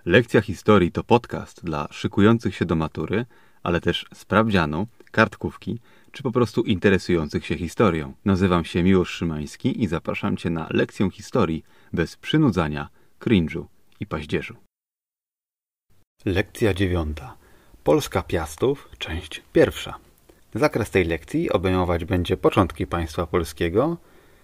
Lekcja historii to podcast dla szykujących się do matury, ale też sprawdzianu, kartkówki, czy po prostu interesujących się historią. Nazywam się Miłosz Szymański i zapraszam Cię na lekcję historii bez przynudzania, cringe'u i paździerzu. Lekcja 9. Polska Piastów, część 1. Zakres tej lekcji obejmować będzie początki państwa polskiego,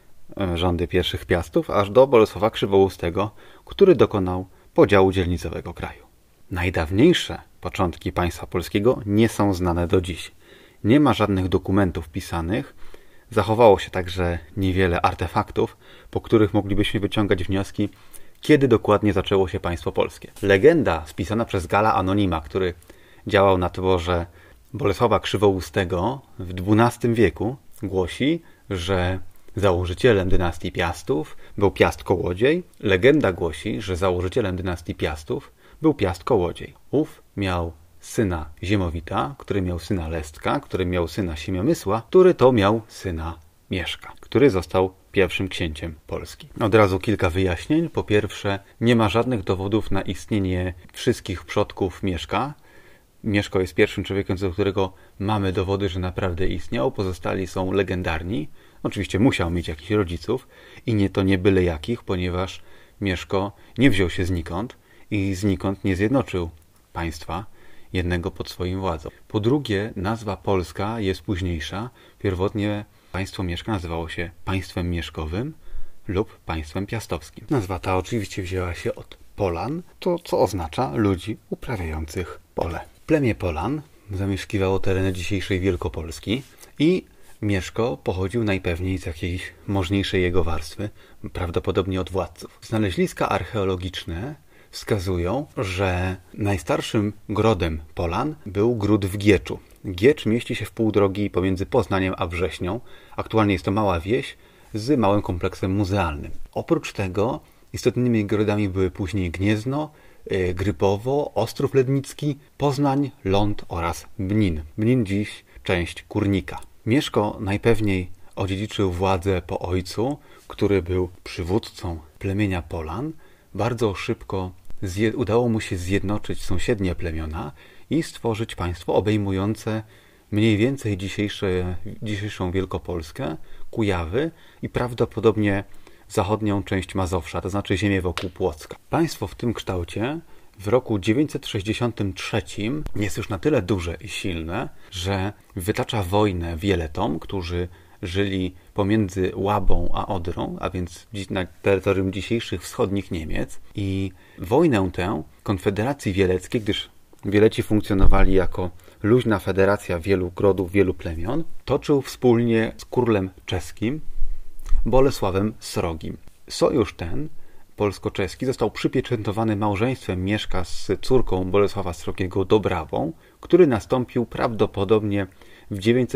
rządy pierwszych Piastów, aż do Bolesława Krzywoustego, który dokonał podziału dzielnicowego kraju. Najdawniejsze początki państwa polskiego nie są znane do dziś. Nie ma żadnych dokumentów pisanych. Zachowało się także niewiele artefaktów, po których moglibyśmy wyciągać wnioski, kiedy dokładnie zaczęło się państwo polskie. Legenda spisana przez Galla Anonima, który działał na dworze Bolesława Krzywoustego w XII wieku, głosi, że założycielem dynastii Piastów był Piast Kołodziej. Legenda głosi, że założycielem dynastii Piastów był Piast Kołodziej. Ów miał syna Ziemowita, który miał syna Lestka, który miał syna Siemiomysła, który to miał syna Mieszka, który został pierwszym księciem Polski. Od razu kilka wyjaśnień. Po pierwsze, nie ma żadnych dowodów na istnienie wszystkich przodków Mieszka. Mieszko jest pierwszym człowiekiem, co do którego mamy dowody, że naprawdę istniał. Pozostali są legendarni. Oczywiście musiał mieć jakichś rodziców i to nie byle jakich, ponieważ Mieszko nie wziął się znikąd i znikąd nie zjednoczył państwa jednego pod swoim władzą. Po drugie, nazwa Polska jest późniejsza. Pierwotnie państwo Mieszka nazywało się państwem mieszkowym lub państwem piastowskim. Nazwa ta oczywiście wzięła się od Polan, to co oznacza ludzi uprawiających pole. Plemię Polan zamieszkiwało tereny dzisiejszej Wielkopolski i Mieszko pochodził najpewniej z jakiejś możniejszej jego warstwy, prawdopodobnie od władców. Znaleziska archeologiczne wskazują, że najstarszym grodem Polan był gród w Gieczu. Giecz mieści się w pół drogi pomiędzy Poznaniem a Wrześnią. Aktualnie jest to mała wieś z małym kompleksem muzealnym. Oprócz tego istotnymi grodami były później Gniezno, Grybowo, Ostrów Lednicki, Poznań, Ląd oraz Bnin. Bnin dziś część Kurnika. Mieszko najpewniej odziedziczył władzę po ojcu, który był przywódcą plemienia Polan. Bardzo szybko udało mu się zjednoczyć sąsiednie plemiona i stworzyć państwo obejmujące mniej więcej dzisiejszą Wielkopolskę, Kujawy i prawdopodobnie zachodnią część Mazowsza, to znaczy ziemię wokół Płocka. Państwo w tym kształcie w roku 963 jest już na tyle duże i silne, że wytacza wojnę Wieletom, którzy żyli pomiędzy Łabą a Odrą, a więc na terytorium dzisiejszych wschodnich Niemiec. I wojnę tę Konfederacji Wieleckiej, gdyż Wieleci funkcjonowali jako luźna federacja wielu grodów, wielu plemion, toczył wspólnie z królem czeskim Bolesławem Srogim. Sojusz ten polsko-czeski został przypieczętowany małżeństwem Mieszka z córką Bolesława Srogiego Dobrawą, który nastąpił prawdopodobnie w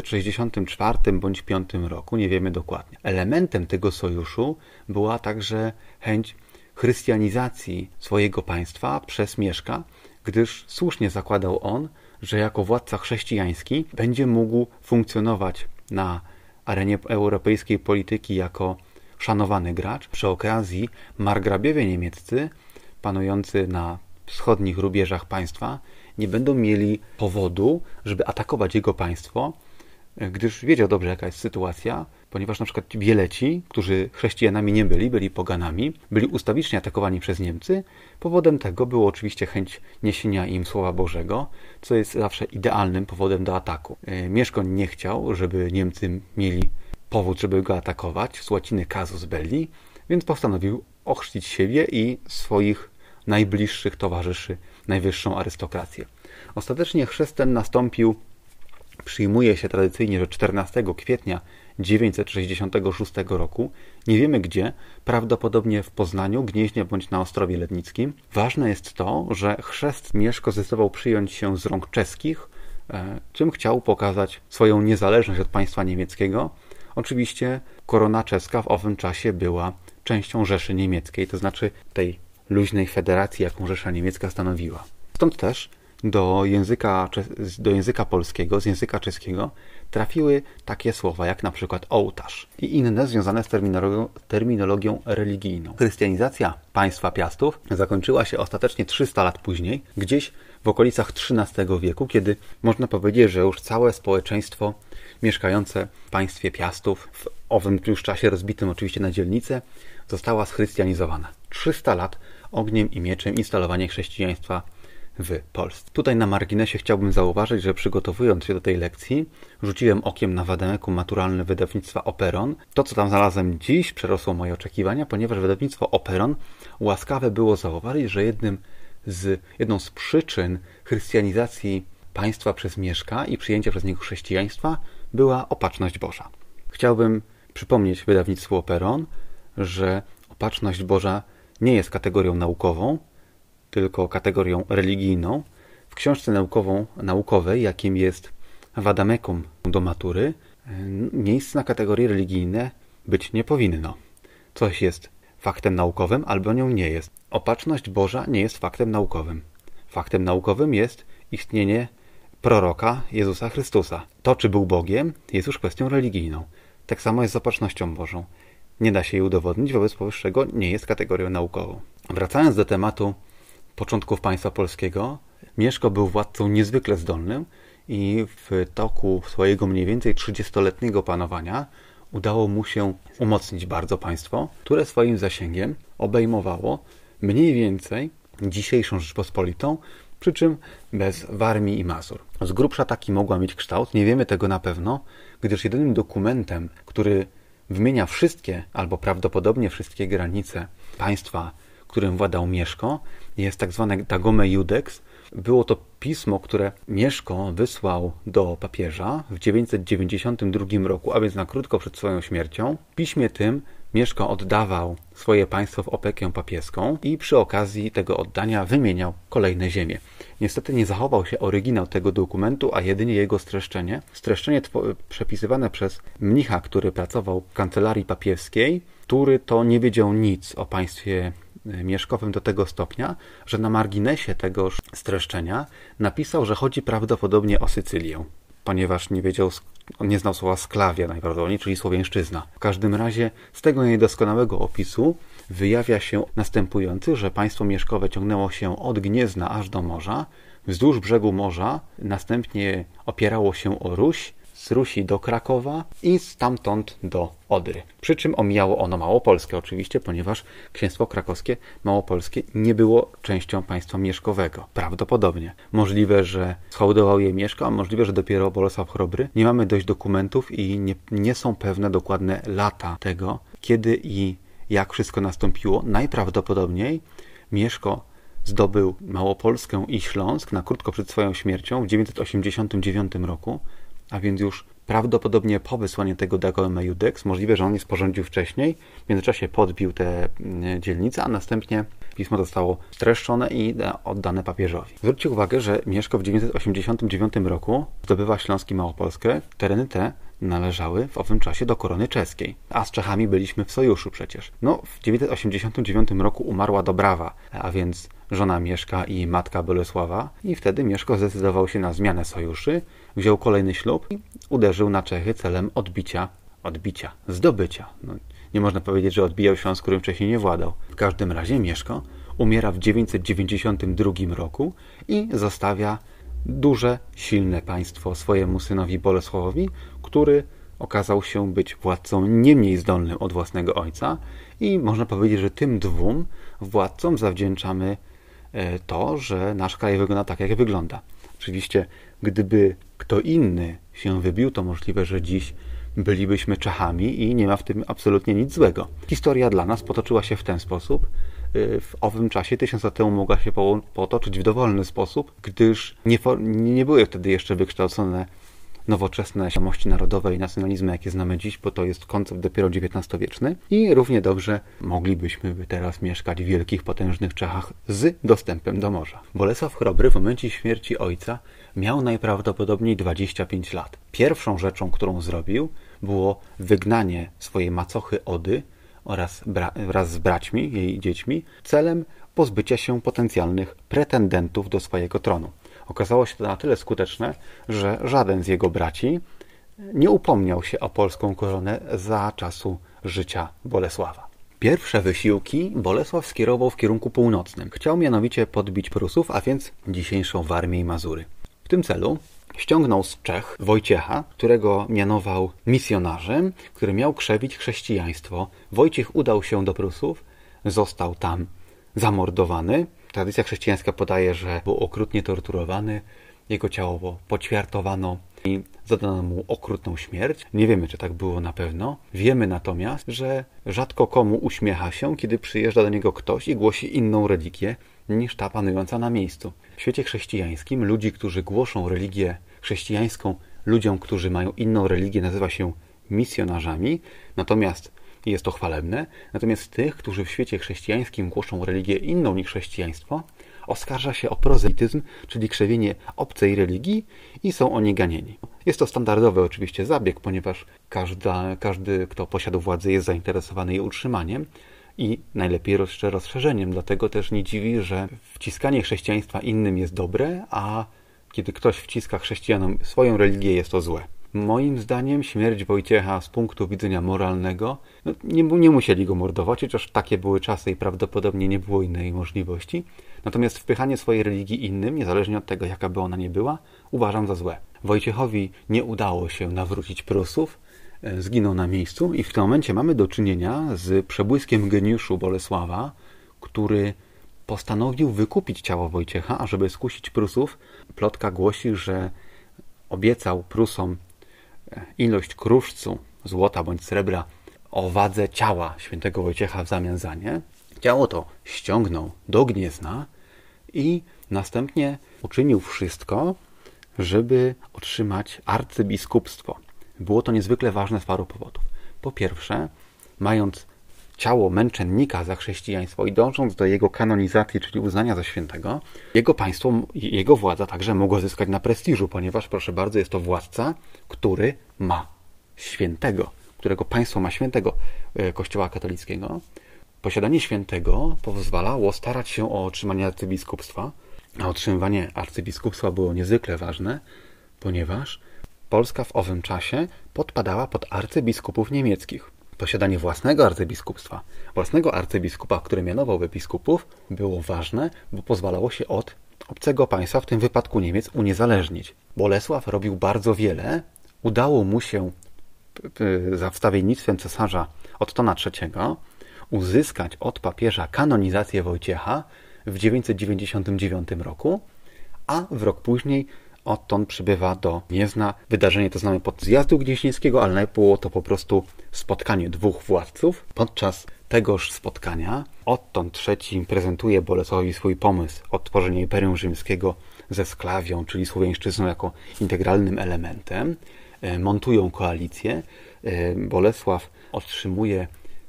964 bądź 5 roku, nie wiemy dokładnie. Elementem tego sojuszu była także chęć chrystianizacji swojego państwa przez Mieszka, gdyż słusznie zakładał on, że jako władca chrześcijański będzie mógł funkcjonować na arenie europejskiej polityki jako szanowany gracz. Przy okazji margrabiowie niemieccy panujący na wschodnich rubieżach państwa nie będą mieli powodu, żeby atakować jego państwo, gdyż wiedział dobrze, jaka jest sytuacja, ponieważ na przykład Wieleci, którzy chrześcijanami nie byli poganami, byli ustawicznie atakowani przez Niemcy. Powodem tego było oczywiście chęć niesienia im Słowa Bożego, co jest zawsze idealnym powodem do ataku. Mieszko nie chciał, żeby Niemcy mieli powód, żeby go atakować, z łaciny casus belli, więc postanowił ochrzcić siebie i swoich najbliższych towarzyszy, najwyższą arystokrację. Ostatecznie chrzest ten nastąpił, przyjmuje się tradycyjnie, że 14 kwietnia 966 roku, nie wiemy gdzie, prawdopodobnie w Poznaniu, Gnieźnie bądź na Ostrowie Lednickim. Ważne jest to, że chrzest Mieszko zdecydował przyjąć się z rąk czeskich, czym chciał pokazać swoją niezależność od państwa niemieckiego. Oczywiście korona czeska w owym czasie była częścią Rzeszy Niemieckiej, to znaczy tej luźnej federacji, jaką Rzesza Niemiecka stanowiła. Stąd też do języka polskiego, z języka czeskiego trafiły takie słowa jak na przykład ołtarz i inne związane z terminologią religijną. Chrystianizacja państwa Piastów zakończyła się ostatecznie 300 lat później, gdzieś w okolicach XIII wieku, kiedy można powiedzieć, że już całe społeczeństwo mieszkające w państwie Piastów, w owym już czasie rozbitym oczywiście na dzielnice, została schrystianizowana. 300 lat ogniem i mieczem instalowanie chrześcijaństwa w Polsce. Tutaj na marginesie chciałbym zauważyć, że przygotowując się do tej lekcji, rzuciłem okiem na wademekum maturalne wydawnictwa Operon. To, co tam znalazłem dziś, przerosło moje oczekiwania, ponieważ wydawnictwo Operon łaskawe było zauważyć, że jedną z przyczyn chrystianizacji państwa przez Mieszka i przyjęcia przez niego chrześcijaństwa była opatrzność Boża. Chciałbym przypomnieć wydawnictwu Operon, że opatrzność Boża nie jest kategorią naukową, tylko kategorią religijną. W książce naukowej, jakim jest Vadamekum do matury, miejsce na kategorie religijne być nie powinno. Coś jest faktem naukowym, albo nią nie jest. Opatrzność Boża nie jest faktem naukowym. Faktem naukowym jest istnienie proroka Jezusa Chrystusa. To, czy był Bogiem, jest już kwestią religijną. Tak samo jest z opatrznością Bożą. Nie da się jej udowodnić, wobec powyższego nie jest kategorią naukową. Wracając do tematu początków państwa polskiego, Mieszko był władcą niezwykle zdolnym i w toku swojego mniej więcej 30-letniego panowania udało mu się umocnić bardzo państwo, które swoim zasięgiem obejmowało mniej więcej dzisiejszą Rzeczpospolitą, przy czym bez Warmii i Mazur. Z grubsza taki mogła mieć kształt, nie wiemy tego na pewno, gdyż jedynym dokumentem, który wymienia wszystkie, albo prawdopodobnie wszystkie granice państwa, którym władał Mieszko, jest tak zwane Dagome Iudex. Było to pismo, które Mieszko wysłał do papieża w 992 roku, a więc na krótko przed swoją śmiercią. W piśmie tym Mieszko oddawał swoje państwo w opiekę papieską i przy okazji tego oddania wymieniał kolejne ziemie. Niestety nie zachował się oryginał tego dokumentu, a jedynie jego streszczenie. Streszczenie przepisywane przez mnicha, który pracował w kancelarii papieskiej, który to nie wiedział nic o państwie mieszkowym do tego stopnia, że na marginesie tegoż streszczenia napisał, że chodzi prawdopodobnie o Sycylię, ponieważ nie znał słowa sklavia najprawdopodobniej, czyli słowiańszczyzna. W każdym razie z tego niedoskonałego opisu wyjawia się następujący, że państwo mieszkowe ciągnęło się od Gniezna aż do morza, wzdłuż brzegu morza, następnie opierało się o Ruś, z Rusi do Krakowa i stamtąd do Odry. Przy czym omijało ono Małopolskę oczywiście, ponieważ księstwo krakowskie, małopolskie nie było częścią państwa mieszkowego. Prawdopodobnie. Możliwe, że schołdował je Mieszko, a możliwe, że dopiero Bolesław Chrobry. Nie mamy dość dokumentów i nie są pewne dokładne lata tego, kiedy i jak wszystko nastąpiło. Najprawdopodobniej Mieszko zdobył Małopolskę i Śląsk na krótko przed swoją śmiercią w 989 roku, a więc już prawdopodobnie po wysłaniu tego Dagome Iudex, możliwe, że on je sporządził wcześniej, w międzyczasie podbił te dzielnice, a następnie pismo zostało streszczone i oddane papieżowi. Zwróćcie uwagę, że Mieszko w 989 roku zdobywa Śląsk i Małopolskę. Tereny te należały w owym czasie do korony czeskiej, a z Czechami byliśmy w sojuszu przecież. W 989 roku umarła Dobrawa, a więc żona Mieszka i matka Bolesława, i wtedy Mieszko zdecydował się na zmianę sojuszy, wziął kolejny ślub i uderzył na Czechy celem zdobycia. Nie można powiedzieć, że odbijał Śląsk, którym wcześniej nie władał. W każdym razie Mieszko umiera w 992 roku i zostawia duże, silne państwo swojemu synowi Bolesławowi, który okazał się być władcą nie mniej zdolnym od własnego ojca i można powiedzieć, że tym dwóm władcom zawdzięczamy to, że nasz kraj wygląda tak, jak wygląda. Oczywiście, gdyby kto inny się wybił, to możliwe, że dziś bylibyśmy Czechami i nie ma w tym absolutnie nic złego. Historia dla nas potoczyła się w ten sposób. W owym czasie 1000 lat temu mogła się potoczyć w dowolny sposób, gdyż nie były wtedy jeszcze wykształcone nowoczesne świadomości narodowe i nacjonalizmy, jakie znamy dziś, bo to jest koncept dopiero XIX-wieczny i równie dobrze moglibyśmy teraz mieszkać w wielkich, potężnych Czechach z dostępem do morza. Bolesław Chrobry w momencie śmierci ojca miał najprawdopodobniej 25 lat. Pierwszą rzeczą, którą zrobił, było wygnanie swojej macochy Ody wraz z braćmi, jej dziećmi, celem pozbycia się potencjalnych pretendentów do swojego tronu. Okazało się to na tyle skuteczne, że żaden z jego braci nie upomniał się o polską koronę za czasu życia Bolesława. Pierwsze wysiłki Bolesław skierował w kierunku północnym. Chciał mianowicie podbić Prusów, a więc dzisiejszą Warmię i Mazury. W tym celu ściągnął z Czech Wojciecha, którego mianował misjonarzem, który miał krzewić chrześcijaństwo. Wojciech udał się do Prusów, został tam zamordowany. Tradycja chrześcijańska podaje, że był okrutnie torturowany, jego ciało poćwiartowano i zadano mu okrutną śmierć. Nie wiemy, czy tak było na pewno. Wiemy natomiast, że rzadko komu uśmiecha się, kiedy przyjeżdża do niego ktoś i głosi inną religię niż ta panująca na miejscu. W świecie chrześcijańskim ludzi, którzy głoszą religię chrześcijańską ludziom, którzy mają inną religię, nazywa się misjonarzami, natomiast jest to chwalebne. Natomiast tych, którzy w świecie chrześcijańskim głoszą religię inną niż chrześcijaństwo, oskarża się o prozelityzm, czyli krzewienie obcej religii i są oni ganieni. Jest to standardowy oczywiście zabieg, ponieważ każdy, kto posiada władzę, jest zainteresowany jej utrzymaniem i najlepiej jeszcze rozszerzeniem. Dlatego też nie dziwi, że wciskanie chrześcijaństwa innym jest dobre, a kiedy ktoś wciska chrześcijanom swoją religię, jest to złe. Moim zdaniem śmierć Wojciecha z punktu widzenia moralnego, nie musieli go mordować, chociaż takie były czasy i prawdopodobnie nie było innej możliwości. Natomiast wpychanie swojej religii innym, niezależnie od tego, jaka by ona nie była, uważam za złe. Wojciechowi nie udało się nawrócić Prusów, zginął na miejscu i w tym momencie mamy do czynienia z przebłyskiem geniuszu Bolesława, który postanowił wykupić ciało Wojciecha, ażeby skusić Prusów. Plotka głosi, że obiecał Prusom ilość kruszcu, złota bądź srebra o wadze ciała świętego Wojciecha w zamian za nie. Ciało to ściągnął do Gniezna i następnie uczynił wszystko, żeby otrzymać arcybiskupstwo. Było to niezwykle ważne z paru powodów. Po pierwsze, mając ciało męczennika za chrześcijaństwo i dążąc do jego kanonizacji, czyli uznania za świętego, jego państwo, jego władza także mogła zyskać na prestiżu, ponieważ, proszę bardzo, jest to władca, który ma świętego, którego państwo ma świętego Kościoła katolickiego. Posiadanie świętego pozwalało starać się o otrzymanie arcybiskupstwa, a otrzymywanie arcybiskupstwa było niezwykle ważne, ponieważ Polska w owym czasie podpadała pod arcybiskupów niemieckich. Posiadanie własnego arcybiskupa, który mianował biskupów, było ważne, bo pozwalało się od obcego państwa, w tym wypadku Niemiec, uniezależnić. Bolesław robił bardzo wiele. Udało mu się za wstawiennictwem cesarza Ottona III uzyskać od papieża kanonizację Wojciecha w 999 roku, a w rok później Otton przybywa do Gniezna. Wydarzenie to znamy pod zjazdu gnieźnieńskiego, ale było to po prostu spotkanie dwóch władców. Podczas tegoż spotkania Otton III prezentuje Bolesławowi swój pomysł odtworzenia Imperium Rzymskiego ze Sklawią, czyli Słowiańszczyzną jako integralnym elementem. Montują koalicję. Bolesław otrzymuje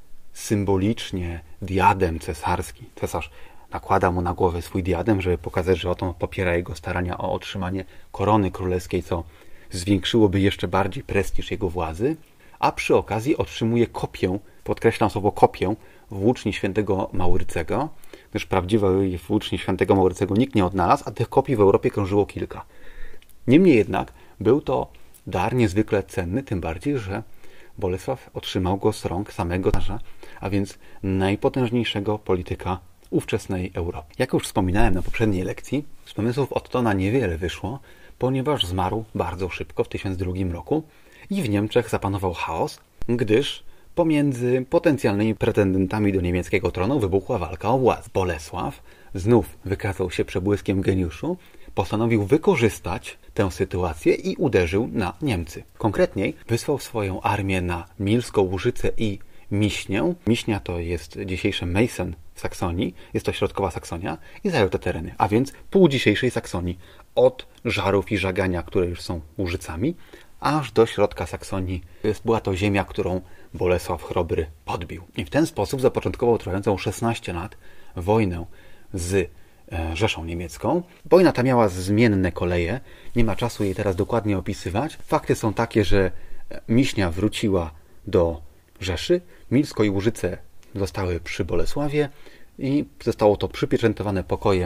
symbolicznie diadem cesarski. Cesarz nakłada mu na głowę swój diadem, żeby pokazać, że Oton popiera jego starania o otrzymanie korony królewskiej, co zwiększyłoby jeszcze bardziej prestiż jego władzy, a przy okazji otrzymuje kopię, podkreślam słowo kopię, włóczni świętego Maurycego, gdyż prawdziwej włóczni świętego Maurycego nikt nie odnalazł, a tych kopii w Europie krążyło kilka. Niemniej jednak był to dar niezwykle cenny, tym bardziej, że Bolesław otrzymał go z rąk samego cesarza, a więc najpotężniejszego polityka ówczesnej Europy. Jak już wspominałem na poprzedniej lekcji, z pomysłów Ottona niewiele wyszło, ponieważ zmarł bardzo szybko w 1002 roku i w Niemczech zapanował chaos, gdyż pomiędzy potencjalnymi pretendentami do niemieckiego tronu wybuchła walka o władzę. Bolesław znów wykazał się przebłyskiem geniuszu, postanowił wykorzystać tę sytuację i uderzył na Niemcy. Konkretniej wysłał swoją armię na Milską Łużycę i Miśnię. Miśnia to jest dzisiejsze Meissen w Saksonii, jest to środkowa Saksonia i zajął te tereny, a więc pół dzisiejszej Saksonii, od Żarów i Żagania, które już są Łużycami, aż do środka Saksonii. Była to ziemia, którą Bolesław Chrobry podbił. I w ten sposób zapoczątkował trwającą 16 lat wojnę z Rzeszą Niemiecką. Wojna ta miała zmienne koleje, nie ma czasu jej teraz dokładnie opisywać. Fakty są takie, że Miśnia wróciła do Rzeszy, Milsko i Łużyce zostały przy Bolesławie i zostało to przypieczętowane pokojem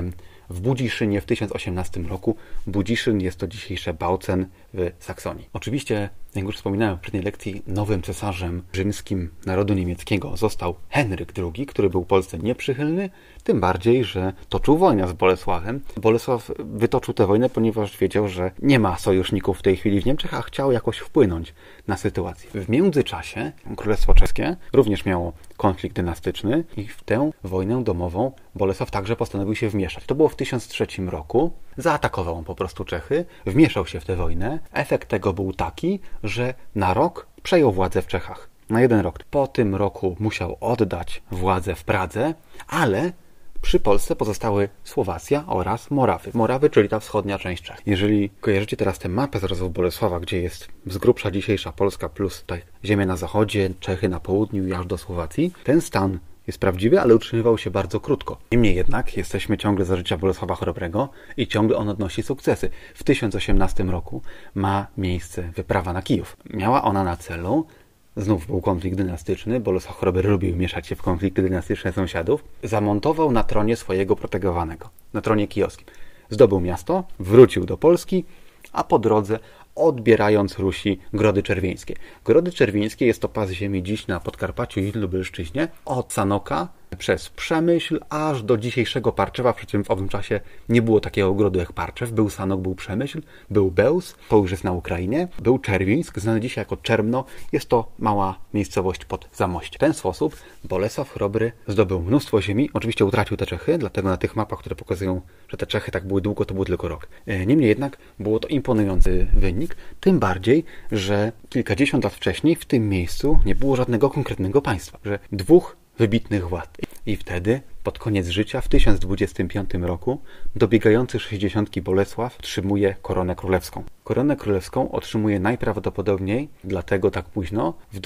w Budziszynie w 1018 roku. Budziszyn jest to dzisiejsze Bautzen w Saksonii. Oczywiście, jak już wspominałem w poprzedniej lekcji, nowym cesarzem rzymskim narodu niemieckiego został Henryk II, który był Polsce nieprzychylny, tym bardziej, że toczył wojnę z Bolesławem. Bolesław wytoczył tę wojnę, ponieważ wiedział, że nie ma sojuszników w tej chwili w Niemczech, a chciał jakoś wpłynąć na sytuację. W międzyczasie Królestwo Czeskie również miało konflikt dynastyczny i w tę wojnę domową Bolesław także postanowił się wmieszać. To było w 1003 roku. Zaatakował on po prostu Czechy, wmieszał się w tę wojnę. Efekt tego był taki, że na rok przejął władzę w Czechach. Na 1 rok. Po tym roku musiał oddać władzę w Pradze, ale przy Polsce pozostały Słowacja oraz Morawy. Morawy, czyli ta wschodnia część Czech. Jeżeli kojarzycie teraz tę mapę z rozwoju Bolesława, gdzie jest z grubsza dzisiejsza Polska plus tutaj ziemia na zachodzie, Czechy na południu i aż do Słowacji, ten stan jest prawdziwy, ale utrzymywał się bardzo krótko. Niemniej jednak jesteśmy ciągle za życia Bolesława Chrobrego i ciągle on odnosi sukcesy. W 1018 roku ma miejsce wyprawa na Kijów. Miała ona na celu, znów był konflikt dynastyczny, Bolesław Chrobry lubił mieszać się w konflikty dynastyczne sąsiadów, zamontował na tronie swojego protegowanego, na tronie kijowskim. Zdobył miasto, wrócił do Polski, a po drodze odbierając Rusi Grody Czerwieńskie. Grody Czerwieńskie jest to pas ziemi dziś na Podkarpaciu i Lubelszczyźnie, od Sanoka przez Przemyśl aż do dzisiejszego Parczewa, przy czym w owym czasie nie było takiego ogrodu jak Parczew. Był Sanok, był Przemyśl, był Bełz, to już jest na Ukrainie, był Czerwińsk, znany dzisiaj jako Czermno. Jest to mała miejscowość pod Zamościem. W ten sposób Bolesław Chrobry zdobył mnóstwo ziemi. Oczywiście utracił te Czechy, dlatego na tych mapach, które pokazują, że te Czechy tak były długo, to był tylko rok. Niemniej jednak było to imponujący wynik, tym bardziej, że kilkadziesiąt lat wcześniej w tym miejscu nie było żadnego konkretnego państwa, że dwóch wybitnych władz. I wtedy, pod koniec życia, w 1025 roku, dobiegający 60 Bolesław otrzymuje koronę królewską. Koronę królewską otrzymuje najprawdopodobniej, dlatego tak późno, w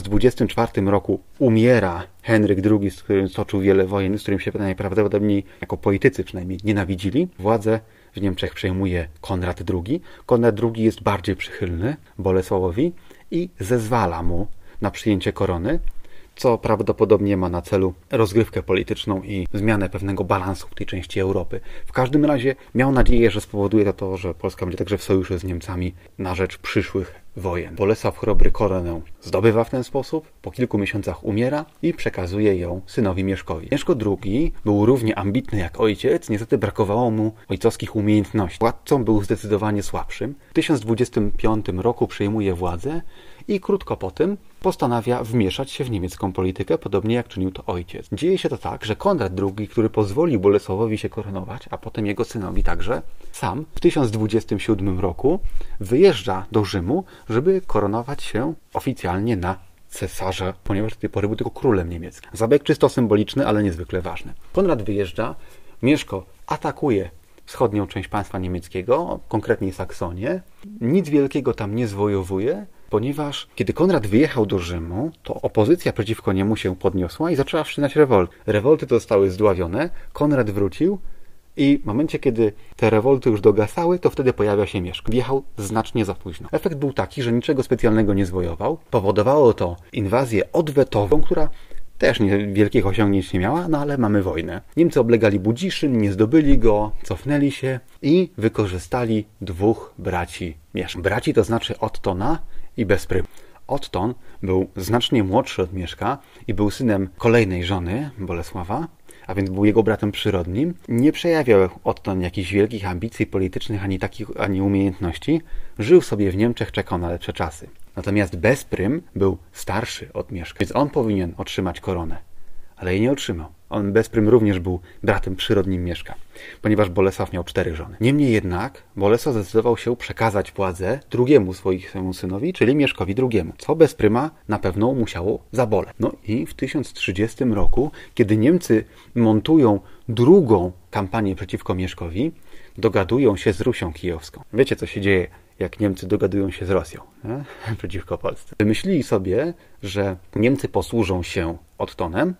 1024 roku umiera Henryk II, z którym stoczył wiele wojen, z którym się najprawdopodobniej, jako politycy przynajmniej, nienawidzili. Władzę w Niemczech przejmuje Konrad II. Konrad II jest bardziej przychylny Bolesławowi i zezwala mu na przyjęcie korony, co prawdopodobnie ma na celu rozgrywkę polityczną i zmianę pewnego balansu w tej części Europy. W każdym razie miał nadzieję, że spowoduje to, że Polska będzie także w sojuszu z Niemcami na rzecz przyszłych wojen. Bolesław Chrobry koronę zdobywa w ten sposób, po kilku miesiącach umiera i przekazuje ją synowi Mieszkowi. Mieszko II był równie ambitny jak ojciec, niestety brakowało mu ojcowskich umiejętności. Władcą był zdecydowanie słabszym. W 1025 roku przejmuje władzę i krótko po tym postanawia wmieszać się w niemiecką politykę, podobnie jak czynił to ojciec. Dzieje się to tak, że Konrad II, który pozwolił Bolesławowi się koronować, a potem jego synowi także, sam w 1027 roku wyjeżdża do Rzymu, żeby koronować się oficjalnie na cesarza, ponieważ do tej pory był tylko królem niemieckim. Zabieg czysto symboliczny, ale niezwykle ważny. Konrad wyjeżdża, Mieszko atakuje wschodnią część państwa niemieckiego, konkretnie Saksonię. Nic wielkiego tam nie zwojowuje, ponieważ kiedy Konrad wyjechał do Rzymu, to opozycja przeciwko niemu się podniosła i zaczęła wszczynać rewolty. Rewolty zostały zdławione, Konrad wrócił i w momencie, kiedy te rewolty już dogasały, to wtedy pojawia się Mieszko. Wjechał znacznie za późno. Efekt był taki, że niczego specjalnego nie zwojował. Powodowało to inwazję odwetową, która też wielkich osiągnięć nie miała, no ale mamy wojnę. Niemcy oblegali Budziszyn, nie zdobyli go, cofnęli się i wykorzystali dwóch braci Mieszka. Braci to znaczy Ottona i Bezprym. Otton był znacznie młodszy od Mieszka i był synem kolejnej żony Bolesława, a więc był jego bratem przyrodnim. Nie przejawiał Otton jakichś wielkich ambicji politycznych, ani umiejętności. Żył sobie w Niemczech, czekał na lepsze czasy. Natomiast Bezprym był starszy od Mieszka, więc on powinien otrzymać koronę, ale jej nie otrzymał. Bezprym również był bratem przyrodnim Mieszka, ponieważ Bolesław miał 4 żony. Niemniej jednak Bolesław zdecydował się przekazać władzę drugiemu swojemu synowi, czyli Mieszkowi II, co Bezpryma na pewno musiało zaboleć. No i w 1030 roku, kiedy Niemcy montują drugą kampanię przeciwko Mieszkowi, dogadują się z Rusią Kijowską. Wiecie, co się dzieje, jak Niemcy dogadują się z Rosją przeciwko Polsce. Wymyślili sobie, że Niemcy posłużą się Ottonem,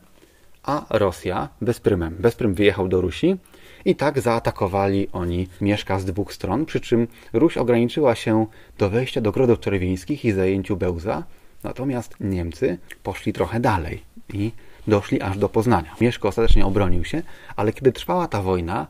a Rosja Bezprymem. Bezprym wyjechał do Rusi i tak zaatakowali oni Mieszka z 2 stron, przy czym Ruś ograniczyła się do wejścia do Grodów Czerwińskich i zajęciu Bełza, natomiast Niemcy poszli trochę dalej i doszli aż do Poznania. Mieszko ostatecznie obronił się, ale kiedy trwała ta wojna,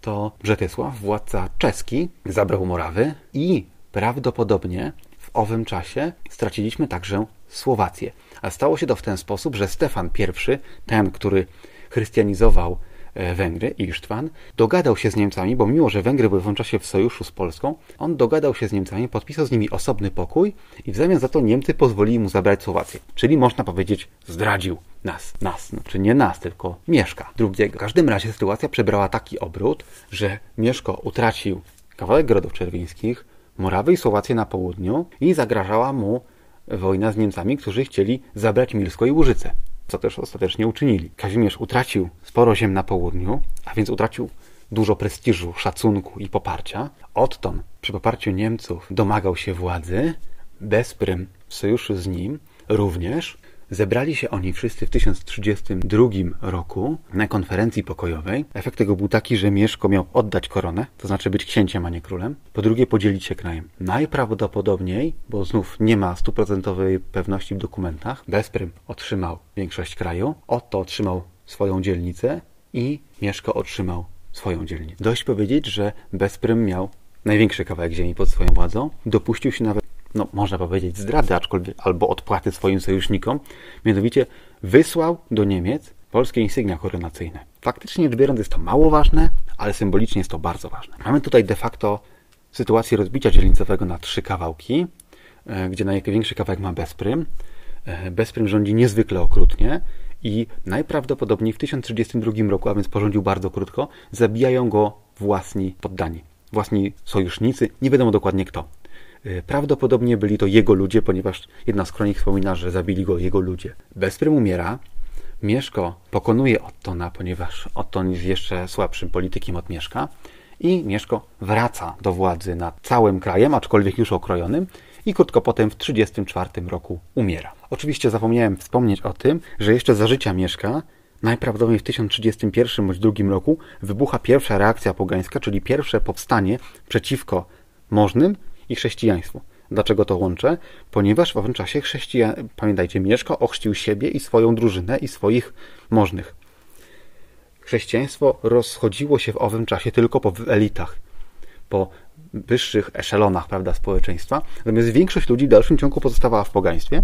to Brzetysław, władca czeski, zabrał Morawy i prawdopodobnie w owym czasie straciliśmy także Słowację. A stało się to w ten sposób, że Stefan I, ten, który chrystianizował Węgry, Isztwan, dogadał się z Niemcami, bo mimo, że Węgry były w tym czasie w sojuszu z Polską, on dogadał się z Niemcami, podpisał z nimi osobny pokój i w zamian za to Niemcy pozwolili mu zabrać Słowację. Czyli można powiedzieć, zdradził nas. Znaczy nie nas, tylko Mieszka II. W każdym razie sytuacja przybrała taki obrót, że Mieszko utracił kawałek Grodów Czerwińskich, Morawy i Słowację na południu i zagrażała mu wojna z Niemcami, którzy chcieli zabrać Milsko i Łużycę, co też ostatecznie uczynili. Kazimierz utracił sporo ziem na południu, a więc utracił dużo prestiżu, szacunku i poparcia. Odtąd przy poparciu Niemców domagał się władzy. Bezprym w sojuszu z nim również. Zebrali się oni wszyscy w 1032 roku na konferencji pokojowej. Efekt tego był taki, że Mieszko miał oddać koronę, to znaczy być księciem, a nie królem. Po drugie, podzielić się krajem. Najprawdopodobniej, bo znów nie ma 100% pewności w dokumentach, Bezprym otrzymał większość kraju, Otto otrzymał swoją dzielnicę i Mieszko otrzymał swoją dzielnicę. Dość powiedzieć, że Bezprym miał największy kawałek ziemi pod swoją władzą. Dopuścił się nawet, można powiedzieć, zdrady, albo odpłaty swoim sojusznikom. Mianowicie wysłał do Niemiec polskie insygnia koronacyjne. Faktycznie rzecz biorąc jest to mało ważne, ale symbolicznie jest to bardzo ważne. Mamy tutaj de facto sytuację rozbicia dzielnicowego na 3 kawałki, gdzie największy kawałek ma Bezprym. Bezprym rządzi niezwykle okrutnie i najprawdopodobniej w 1032 roku, a więc porządził bardzo krótko, zabijają go własni poddani, własni sojusznicy, nie wiadomo dokładnie kto. Prawdopodobnie byli to jego ludzie, ponieważ jedna z kronik wspomina, że zabili go jego ludzie. Bezprym umiera, Mieszko pokonuje Ottona, ponieważ Otton jest jeszcze słabszym politykiem od Mieszka i Mieszko wraca do władzy nad całym krajem, aczkolwiek już okrojonym i krótko potem w 1034 roku umiera. Oczywiście zapomniałem wspomnieć o tym, że jeszcze za życia Mieszka najprawdopodobniej w 1031 bądź 2 roku wybucha pierwsza reakcja pogańska, czyli pierwsze powstanie przeciwko możnym i chrześcijaństwu. Dlaczego to łączę? Ponieważ w owym czasie pamiętajcie, Mieszko ochrzcił siebie i swoją drużynę i swoich możnych. Chrześcijaństwo rozchodziło się w owym czasie tylko po elitach, po wyższych eszelonach, społeczeństwa, natomiast większość ludzi w dalszym ciągu pozostawała w pogaństwie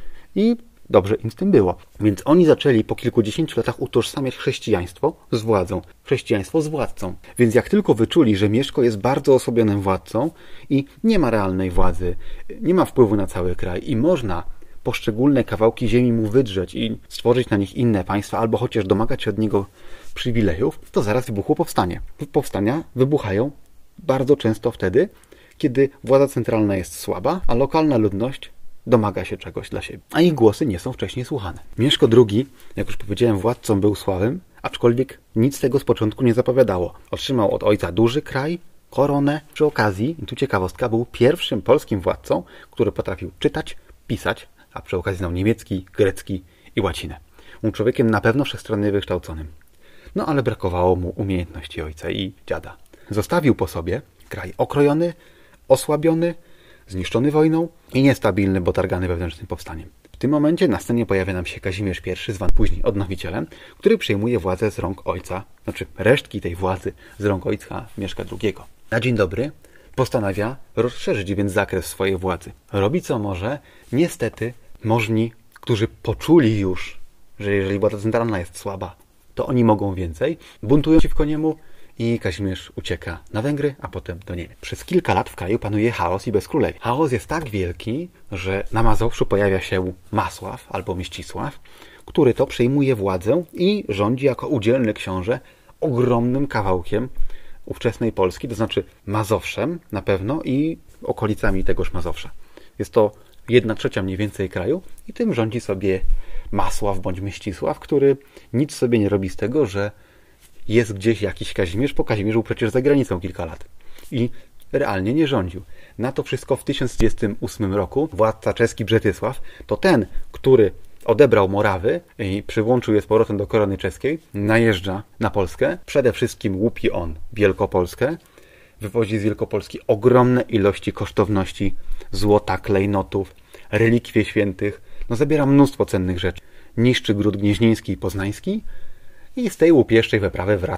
i dobrze im z tym było. Więc oni zaczęli po kilkudziesięciu latach utożsamiać chrześcijaństwo z władzą, chrześcijaństwo z władcą. Więc jak tylko wyczuli, że Mieszko jest bardzo osłabionym władcą i nie ma realnej władzy, nie ma wpływu na cały kraj i można poszczególne kawałki ziemi mu wydrzeć i stworzyć na nich inne państwa, albo chociaż domagać się od niego przywilejów, to zaraz wybuchło powstanie. Powstania wybuchają bardzo często wtedy, kiedy władza centralna jest słaba, a lokalna ludność domaga się czegoś dla siebie, a ich głosy nie są wcześniej słuchane. Mieszko II, jak już powiedziałem, władcą był słabym, aczkolwiek nic z tego z początku nie zapowiadało. Otrzymał od ojca duży kraj, koronę. Przy okazji, i tu ciekawostka, był pierwszym polskim władcą, który potrafił czytać, pisać, a przy okazji znał niemiecki, grecki i łacinę. Był człowiekiem na pewno wszechstronnie wykształconym. Ale brakowało mu umiejętności ojca i dziada. Zostawił po sobie kraj okrojony, osłabiony, zniszczony wojną i niestabilny, bo targany wewnętrznym powstaniem. W tym momencie na scenie pojawia nam się Kazimierz I, zwany później odnowicielem, który przejmuje władzę z rąk ojca, resztki tej władzy z rąk ojca Mieszka II. Na dzień dobry postanawia rozszerzyć więc zakres swojej władzy. Robi co może. Niestety możni, którzy poczuli już, że jeżeli władza centralna jest słaba, to oni mogą więcej, buntują przeciwko niemu i Kazimierz ucieka na Węgry, a potem do Niemiec. Przez kilka lat w kraju panuje chaos i bezkrólewie. Chaos jest tak wielki, że na Mazowszu pojawia się Masław albo Mścisław, który to przejmuje władzę i rządzi jako udzielny książę ogromnym kawałkiem ówczesnej Polski, to znaczy Mazowszem na pewno i okolicami tegoż Mazowsza. Jest to 1/3 mniej więcej kraju i tym rządzi sobie Masław bądź Mścisław, który nic sobie nie robi z tego, że jest gdzieś jakiś Kazimierz, bo Kazimierz był przecież za granicą kilka lat i realnie nie rządził. Na to wszystko w 1038 roku władca czeski Brzetysław, to ten, który odebrał Morawy i przyłączył je z powrotem do korony czeskiej, najeżdża na Polskę. Przede wszystkim łupi on Wielkopolskę, wywozi z Wielkopolski ogromne ilości kosztowności, złota, klejnotów, relikwie świętych, zabiera mnóstwo cennych rzeczy. Niszczy gród gnieźnieński i poznański i z tej łupieszczej wyprawy wraca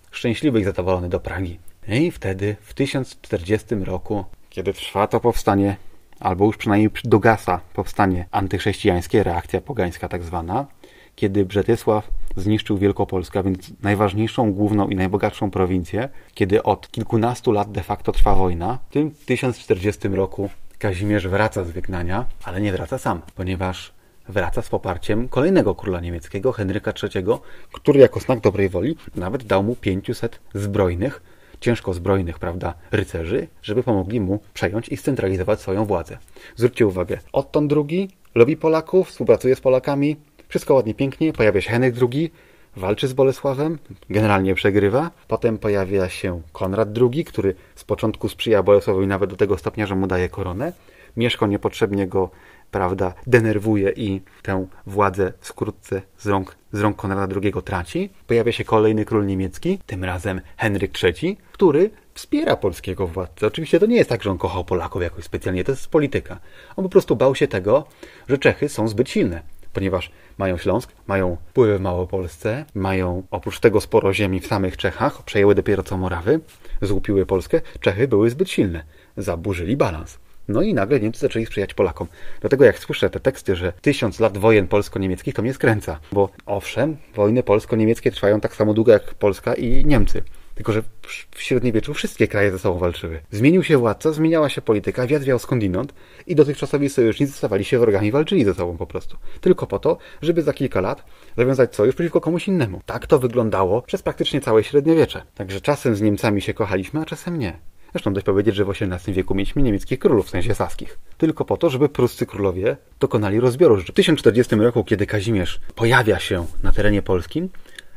szczęśliwy i zadowolony do Pragi. I wtedy w 1040 roku, kiedy trwa to powstanie, albo już przynajmniej dogasa powstanie antychrześcijańskie, reakcja pogańska tak zwana, kiedy Brzetysław zniszczył Wielkopolskę, więc najważniejszą, główną i najbogatszą prowincję, kiedy od kilkunastu lat de facto trwa wojna, w tym 1040 roku Kazimierz wraca z wygnania, ale nie wraca sam, ponieważ wraca z poparciem kolejnego króla niemieckiego, Henryka III, który jako znak dobrej woli nawet dał mu 500 zbrojnych, ciężko zbrojnych, prawda, rycerzy, żeby pomogli mu przejąć i scentralizować swoją władzę. Zwróćcie uwagę, Otton II lubi Polaków, współpracuje z Polakami, wszystko ładnie, pięknie, pojawia się Henryk II, walczy z Bolesławem, generalnie przegrywa. Potem pojawia się Konrad II, który z początku sprzyja Bolesławowi nawet do tego stopnia, że mu daje koronę. Mieszko niepotrzebnie go, prawda, denerwuje i tę władzę wkrótce z rąk Konrada II traci. Pojawia się kolejny król niemiecki, tym razem Henryk III, który wspiera polskiego władcę. Oczywiście to nie jest tak, że on kochał Polaków jakoś specjalnie, to jest polityka. On po prostu bał się tego, że Czechy są zbyt silne, ponieważ mają Śląsk, mają wpływy w Małopolsce, mają oprócz tego sporo ziemi w samych Czechach, przejęły dopiero co Morawy, złupiły Polskę. Czechy były zbyt silne, zaburzyli balans. No i nagle Niemcy zaczęli sprzyjać Polakom. Dlatego jak słyszę te teksty, że 1000 lat wojen polsko-niemieckich, to mnie skręca. Bo owszem, wojny polsko-niemieckie trwają tak samo długo jak Polska i Niemcy. Tylko że w średniowieczu wszystkie kraje ze sobą walczyły. Zmienił się władca, zmieniała się polityka, wiatr wiał skądinąd i dotychczasowi sojusznicy stawali się wrogami, walczyli ze sobą po prostu. Tylko po to, żeby za kilka lat zawiązać sojusz przeciwko komuś innemu. Tak to wyglądało przez praktycznie całe średniowiecze. Także czasem z Niemcami się kochaliśmy, a czasem nie. Zresztą dość powiedzieć, że w XVIII wieku mieliśmy niemieckich królów, w sensie saskich. Tylko po to, żeby pruscy królowie dokonali rozbioru. W 1040 roku, kiedy Kazimierz pojawia się na terenie polskim,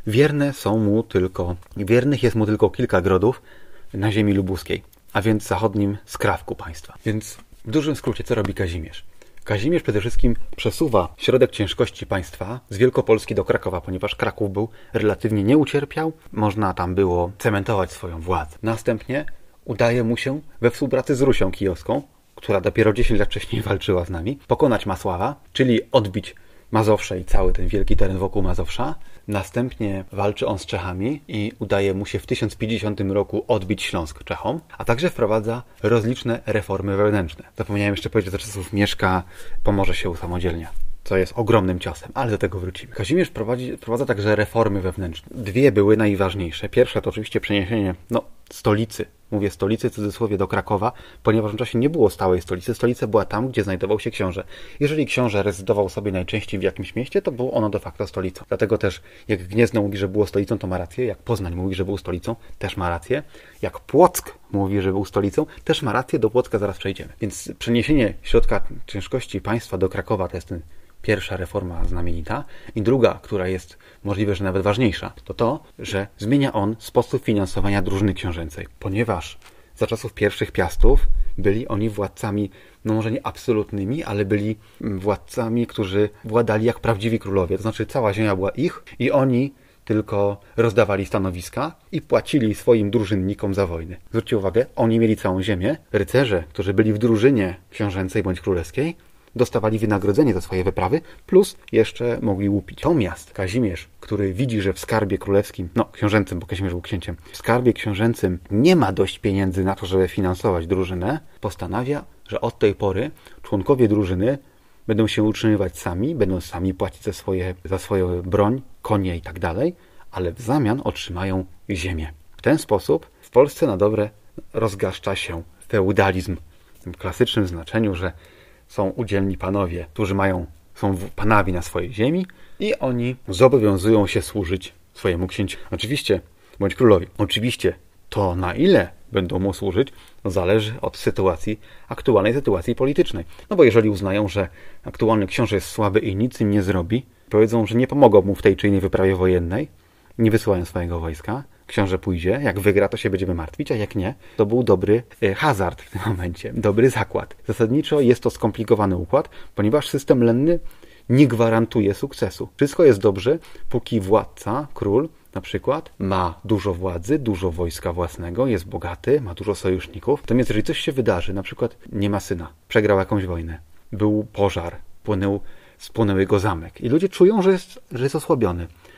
wiernych jest mu tylko kilka grodów na ziemi lubuskiej, a więc zachodnim skrawku państwa. Więc w dużym skrócie, co robi Kazimierz? Kazimierz przede wszystkim przesuwa środek ciężkości państwa z Wielkopolski do Krakowa, ponieważ Kraków relatywnie nie ucierpiał, można tam było cementować swoją władzę. Następnie udaje mu się we współpracy z Rusią Kijowską, która dopiero 10 lat wcześniej walczyła z nami, pokonać Masława, czyli odbić Mazowsze i cały ten wielki teren wokół Mazowsza. Następnie walczy on z Czechami i udaje mu się w 1050 roku odbić Śląsk Czechom, a także wprowadza rozliczne reformy wewnętrzne. Zapomniałem jeszcze powiedzieć, że za czasów Mieszka Pomorze się usamodzielnia, co jest ogromnym ciosem, ale do tego wrócimy. Kazimierz wprowadza także reformy wewnętrzne. Dwie były najważniejsze. Pierwsza to oczywiście przeniesienie stolicy. Mówię stolicy w cudzysłowie do Krakowa, ponieważ w tym czasie nie było stałej stolicy. Stolica była tam, gdzie znajdował się książę. Jeżeli książę rezydował sobie najczęściej w jakimś mieście, to było ono de facto stolicą. Dlatego też jak Gniezno mówi, że było stolicą, to ma rację. Jak Poznań mówi, że był stolicą, też ma rację. Jak Płock mówi, że był stolicą, też ma rację. Do Płocka zaraz przejdziemy. Więc przeniesienie środka ciężkości państwa do Krakowa to jest pierwsza reforma znamienita. I druga, która jest możliwe, że nawet ważniejsza, to, że zmienia on sposób finansowania drużyny książęcej. Ponieważ za czasów pierwszych Piastów byli oni władcami, może nie absolutnymi, ale byli władcami, którzy władali jak prawdziwi królowie. To znaczy cała ziemia była ich i oni tylko rozdawali stanowiska i płacili swoim drużynnikom za wojny. Zwróćcie uwagę, oni mieli całą ziemię. Rycerze, którzy byli w drużynie książęcej bądź królewskiej, dostawali wynagrodzenie za swoje wyprawy, plus jeszcze mogli łupić. Natomiast Kazimierz, który widzi, że w skarbie królewskim, książęcym, bo Kazimierz był księciem, w skarbie książęcym nie ma dość pieniędzy na to, żeby finansować drużynę, postanawia, że od tej pory członkowie drużyny będą się utrzymywać sami, będą sami płacić za swoją broń, konie i tak dalej, ale w zamian otrzymają ziemię. W ten sposób w Polsce na dobre rozgaszcza się feudalizm w tym klasycznym znaczeniu, że są udzielni panowie, którzy są panami na swojej ziemi i oni zobowiązują się służyć swojemu księciu. Oczywiście, bądź królowi. Oczywiście to, na ile będą mu służyć, zależy od aktualnej sytuacji politycznej. Bo jeżeli uznają, że aktualny książę jest słaby i nic im nie zrobi, powiedzą, że nie pomogą mu w tej czy innej wyprawie wojennej, nie wysyłają swojego wojska, książę pójdzie, jak wygra, to się będziemy martwić, a jak nie, to był dobry hazard w tym momencie, dobry zakład. Zasadniczo jest to skomplikowany układ, ponieważ system lenny nie gwarantuje sukcesu. Wszystko jest dobrze, póki władca, król na przykład, ma dużo władzy, dużo wojska własnego, jest bogaty, ma dużo sojuszników. Natomiast jeżeli coś się wydarzy, na przykład nie ma syna, przegrał jakąś wojnę, był pożar, spłonął jego zamek i ludzie czują, że jest osłabiony.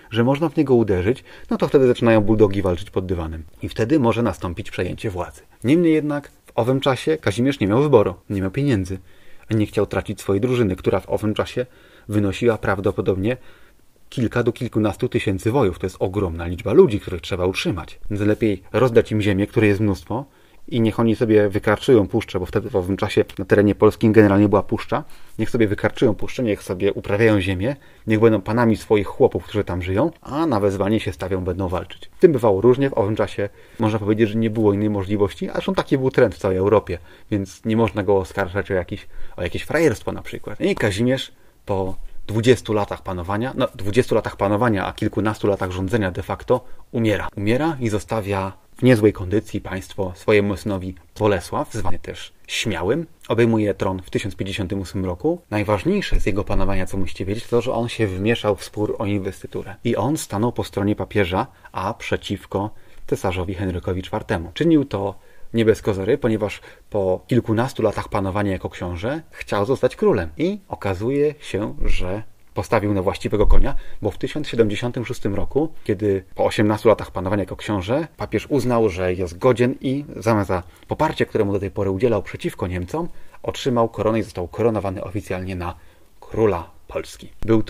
że można w niego uderzyć, no to wtedy zaczynają bulldogi walczyć pod dywanem. I wtedy może nastąpić przejęcie władzy. Niemniej jednak w owym czasie Kazimierz nie miał wyboru, nie miał pieniędzy. Nie chciał tracić swojej drużyny, która w owym czasie wynosiła prawdopodobnie kilka do kilkunastu tysięcy wojów. To jest ogromna liczba ludzi, których trzeba utrzymać. Więc lepiej rozdać im ziemię, której jest mnóstwo, i niech oni sobie wykarczyją puszczę, bo wtedy w owym czasie na terenie polskim generalnie była puszcza. Niech sobie wykarczyją puszczę, niech sobie uprawiają ziemię, niech będą panami swoich chłopów, którzy tam żyją, a na wezwanie się stawią, będą walczyć. W tym bywało różnie, w owym czasie można powiedzieć, że nie było innej możliwości, a zresztą taki był trend w całej Europie, więc nie można go oskarżać o jakieś frajerstwo na przykład. I Kazimierz po 20 latach panowania, a kilkunastu latach rządzenia de facto umiera. Umiera i zostawia w niezłej kondycji państwo swojemu synowi Bolesław, zwany też Śmiałym. Obejmuje tron w 1058 roku. Najważniejsze z jego panowania, co musicie wiedzieć, to, że on się wmieszał w spór o inwestyturę. I on stanął po stronie papieża, a przeciwko cesarzowi Henrykowi IV. Czynił to nie bez kozery, ponieważ po kilkunastu latach panowania jako książę chciał zostać królem. I okazuje się, że postawił na właściwego konia, bo w 1076 roku, kiedy po 18 latach panowania jako książę, papież uznał, że jest godzien i zamiast za poparcie, któremu do tej pory udzielał przeciwko Niemcom, otrzymał koronę i został koronowany oficjalnie na króla Polski.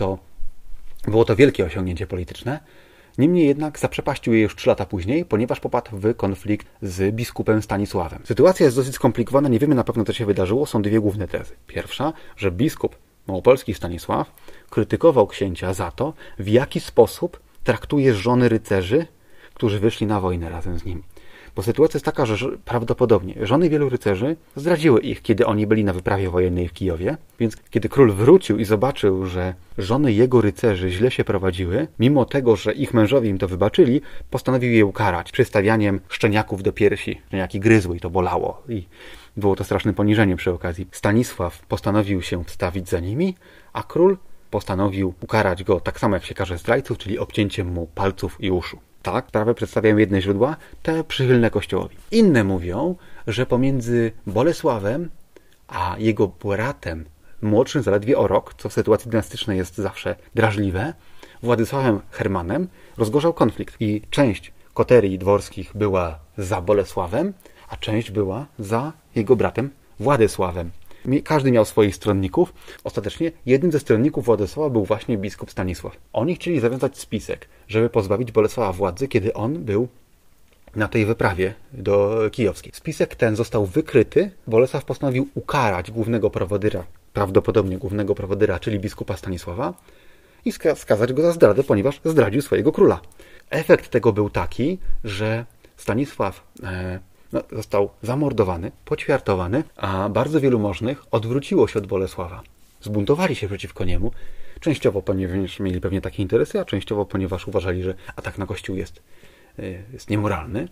Było to wielkie osiągnięcie polityczne. Niemniej jednak zaprzepaścił je już 3 lata później, ponieważ popadł w konflikt z biskupem Stanisławem. Sytuacja jest dosyć skomplikowana, nie wiemy na pewno, co się wydarzyło. Są dwie główne tezy. Pierwsza, że biskup małopolski Stanisław krytykował księcia za to, w jaki sposób traktuje żony rycerzy, którzy wyszli na wojnę razem z nim. Bo sytuacja jest taka, że prawdopodobnie żony wielu rycerzy zdradziły ich, kiedy oni byli na wyprawie wojennej w Kijowie, więc kiedy król wrócił i zobaczył, że żony jego rycerzy źle się prowadziły, mimo tego, że ich mężowie im to wybaczyli, postanowił je ukarać przystawianiem szczeniaków do piersi. Szczeniaki gryzły i to bolało. I było to strasznym poniżeniem przy okazji. Stanisław postanowił się wstawić za nimi, a król postanowił ukarać go tak samo, jak się karze zdrajców, czyli obcięciem mu palców i uszu. Tak, sprawę przedstawiają jedne źródła, te przychylne Kościołowi. Inne mówią, że pomiędzy Bolesławem a jego bratem, młodszym zaledwie o rok, co w sytuacji dynastycznej jest zawsze drażliwe, Władysławem Hermanem, rozgorzał konflikt i część koterii dworskich była za Bolesławem, a część była za jego bratem Władysławem. Każdy miał swoich stronników. Ostatecznie jednym ze stronników Władysława był właśnie biskup Stanisław. Oni chcieli zawiązać spisek, żeby pozbawić Bolesława władzy, kiedy on był na tej wyprawie do kijowskiej. Spisek ten został wykryty. Bolesław postanowił ukarać głównego prowodyra, prawdopodobnie głównego prowodyra, czyli biskupa Stanisława, i skazać go za zdradę, ponieważ zdradził swojego króla. Efekt tego był taki, że Stanisław został zamordowany, poćwiartowany, a bardzo wielu możnych odwróciło się od Bolesława. Zbuntowali się przeciwko niemu, częściowo ponieważ mieli pewnie takie interesy, a częściowo ponieważ uważali, że atak na Kościół jest niemoralny.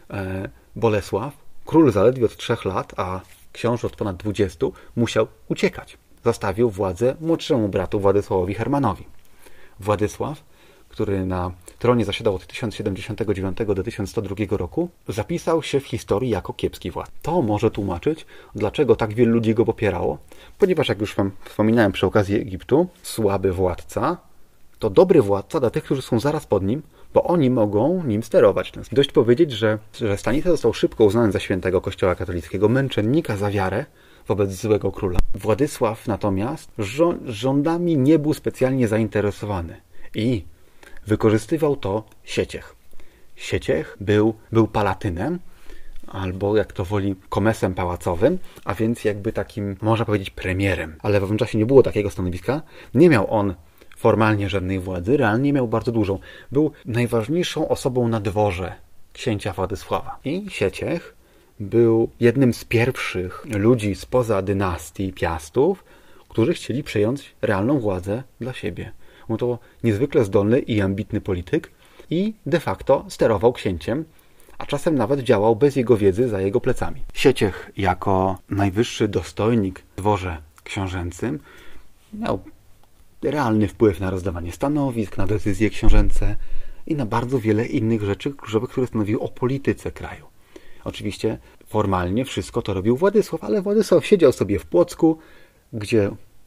Bolesław, król zaledwie od 3 lat, a książę od ponad 20, musiał uciekać. Zostawił władzę młodszemu bratu Władysławowi Hermanowi. Władysław, który na tronie zasiadał od 1079 do 1102 roku, zapisał się w historii jako kiepski władca. To może tłumaczyć, dlaczego tak wielu ludzi go popierało, ponieważ, jak już wam wspominałem przy okazji Egiptu, słaby władca to dobry władca dla tych, którzy są zaraz pod nim, bo oni mogą nim sterować. Dość powiedzieć, że Stanisław został szybko uznany za świętego Kościoła katolickiego, męczennika za wiarę wobec złego króla. Władysław natomiast rządami nie był specjalnie zainteresowany i wykorzystywał to Sieciech. Sieciech był palatynem, albo jak to woli, komesem pałacowym, a więc jakby takim, można powiedzieć, premierem. Ale w owym czasie nie było takiego stanowiska. Nie miał on formalnie żadnej władzy, realnie miał bardzo dużą. Był najważniejszą osobą na dworze księcia Władysława. I Sieciech był jednym z pierwszych ludzi spoza dynastii Piastów, którzy chcieli przejąć realną władzę dla siebie. Był to niezwykle zdolny i ambitny polityk i de facto sterował księciem, a czasem nawet działał bez jego wiedzy za jego plecami. Sieciech jako najwyższy dostojnik w dworze książęcym miał realny wpływ na rozdawanie stanowisk, na decyzje książęce i na bardzo wiele innych rzeczy kluczowych, które stanowiły o polityce kraju. Oczywiście formalnie wszystko to robił Władysław, ale Władysław siedział sobie w Płocku, gdzie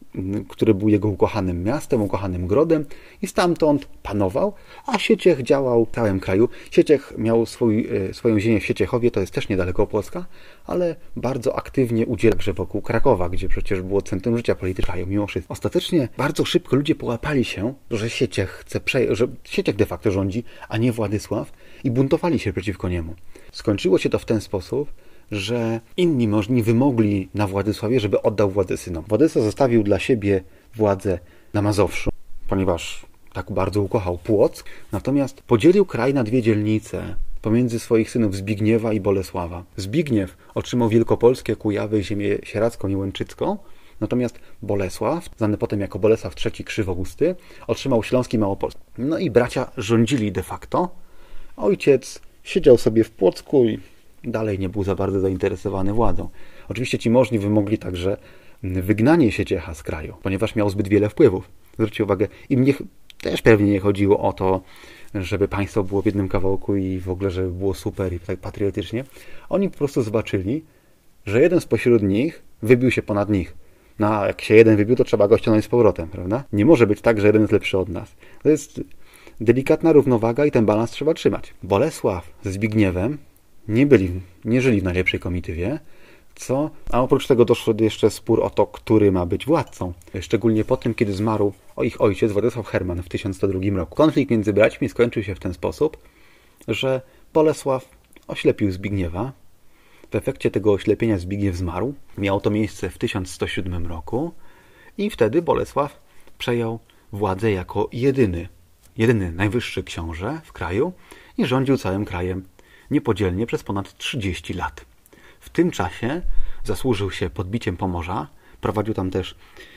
który był jego ukochanym miastem, ukochanym grodem i stamtąd panował, a Sieciech działał w całym kraju. Sieciech miał swoją ziemię w Sieciechowie, to jest też niedaleko Płocka, ale bardzo aktywnie udzielał także wokół Krakowa, gdzie przecież było centrum życia politycznego mimo wszystko. Ostatecznie bardzo szybko ludzie połapali się, że Sieciech że Sieciech de facto rządzi, a nie Władysław i buntowali się przeciwko niemu. Skończyło się to w ten sposób, że inni możni wymogli na Władysławie, żeby oddał władzę synom. Władysław zostawił dla siebie władzę na Mazowszu, ponieważ tak bardzo ukochał Płock, natomiast podzielił kraj na 2 dzielnice pomiędzy swoich synów Zbigniewa i Bolesława. Zbigniew otrzymał Wielkopolskie, Kujawy, ziemię sieradzką i łęczycką, natomiast Bolesław, znany potem jako Bolesław III Krzywousty, otrzymał Śląski i Małopolski. No i bracia rządzili de facto. Ojciec siedział sobie w Płocku i dalej nie był za bardzo zainteresowany władzą. Oczywiście ci możni wymogli także wygnanie Sieciecha z kraju, ponieważ miał zbyt wiele wpływów. Zwróćcie uwagę, im też pewnie nie chodziło o to, żeby państwo było w jednym kawałku i w ogóle, żeby było super i tak patriotycznie. Oni po prostu zobaczyli, że jeden spośród nich wybił się ponad nich. No a jak się jeden wybił, to trzeba go ściągnąć z powrotem, prawda? Nie może być tak, że jeden jest lepszy od nas. To jest delikatna równowaga i ten balans trzeba trzymać. Bolesław ze Zbigniewem nie żyli w najlepszej komitywie, a oprócz tego doszedł jeszcze spór o to, który ma być władcą. Szczególnie po tym, kiedy zmarł ich ojciec, Władysław Herman w 1102 roku. Konflikt między braćmi skończył się w ten sposób, że Bolesław oślepił Zbigniewa. W efekcie tego oślepienia Zbigniew zmarł. Miało to miejsce w 1107 roku i wtedy Bolesław przejął władzę jako jedyny najwyższy książę w kraju i rządził całym krajem niepodzielnie przez ponad 30 lat. W tym czasie zasłużył się podbiciem Pomorza, prowadził tam też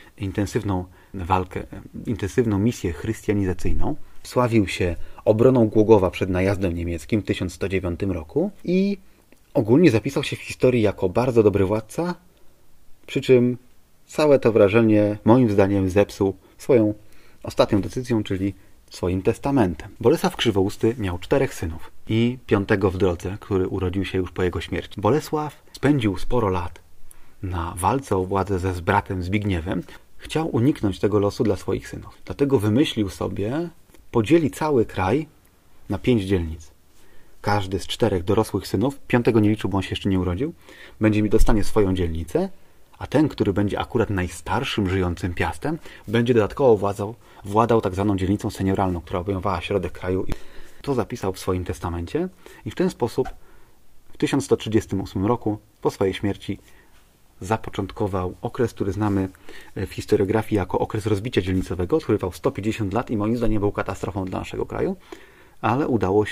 intensywną misję chrystianizacyjną, sławił się obroną Głogowa przed najazdem niemieckim w 1109 roku i ogólnie zapisał się w historii jako bardzo dobry władca, przy czym całe to wrażenie moim zdaniem zepsuł swoją ostatnią decyzją, czyli swoim testamentem. Bolesław Krzywousty miał 4 synów i 5 w drodze, który urodził się już po jego śmierci. Bolesław spędził sporo lat na walce o władzę z bratem Zbigniewem. Chciał uniknąć tego losu dla swoich synów. Dlatego wymyślił sobie, podzieli cały kraj na 5 dzielnic. Każdy z 4 dorosłych synów, 5 nie liczył, bo on się jeszcze nie urodził, dostanie swoją dzielnicę, a ten, który będzie akurat najstarszym żyjącym piastem, będzie dodatkowo władał tak zwaną dzielnicą senioralną, która obejmowała środek kraju. To zapisał w swoim testamencie i w ten sposób w 1138 roku, po swojej śmierci, zapoczątkował okres, który znamy w historiografii jako okres rozbicia dzielnicowego. Trwał 150 lat i moim zdaniem był katastrofą dla naszego kraju, ale udało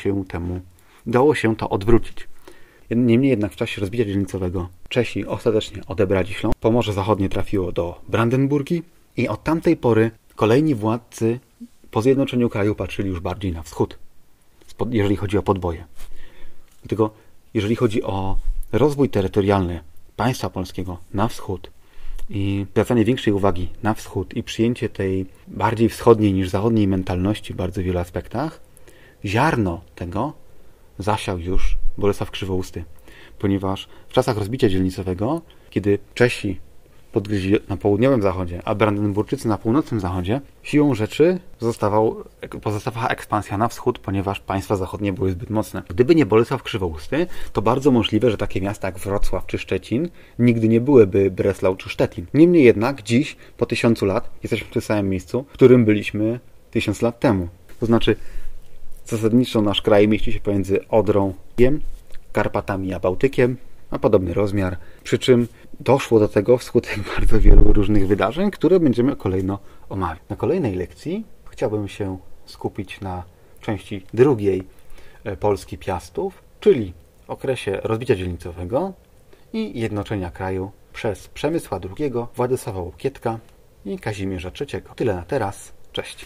się to odwrócić. Niemniej jednak w czasie rozbicia dzielnicowego Czesi ostatecznie odebrali Śląsk. Pomorze Zachodnie trafiło do Brandenburgii i od tamtej pory kolejni władcy po zjednoczeniu kraju patrzyli już bardziej na wschód, jeżeli chodzi o podboje. Dlatego jeżeli chodzi o rozwój terytorialny państwa polskiego na wschód i zwracanie większej uwagi na wschód i przyjęcie tej bardziej wschodniej niż zachodniej mentalności w bardzo wielu aspektach, ziarno tego zasiał już Bolesław Krzywousty, ponieważ w czasach rozbicia dzielnicowego, kiedy Czesi podgryźli na południowym zachodzie, a Brandenburczycy na północnym zachodzie, siłą rzeczy pozostawała ekspansja na wschód, ponieważ państwa zachodnie były zbyt mocne. Gdyby nie Bolesław Krzywousty, to bardzo możliwe, że takie miasta jak Wrocław czy Szczecin nigdy nie byłyby Breslau czy Szczecin. Niemniej jednak dziś, po 1000 lat, jesteśmy w tym samym miejscu, w którym byliśmy 1000 lat temu. To znaczy zasadniczo nasz kraj mieści się pomiędzy Odrą, Karpatami a Bałtykiem, ma podobny rozmiar, przy czym doszło do tego wskutek bardzo wielu różnych wydarzeń, które będziemy kolejno omawiać. Na kolejnej lekcji chciałbym się skupić na części drugiej Polski Piastów, czyli okresie rozbicia dzielnicowego i jednoczenia kraju przez Przemysła II, Władysława Łokietka i Kazimierza III. Tyle na teraz. Cześć!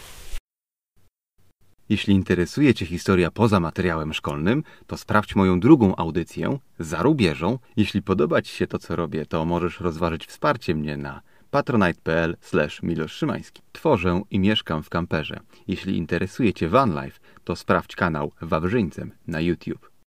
Jeśli interesuje Cię historia poza materiałem szkolnym, to sprawdź moją drugą audycję Za rubieżą. Jeśli podoba Ci się to, co robię, to możesz rozważyć wsparcie mnie na patronite.pl/Milosz Szymański. Tworzę i mieszkam w kamperze. Jeśli interesuje Cię van life, to sprawdź kanał Wawrzyńcem na YouTube.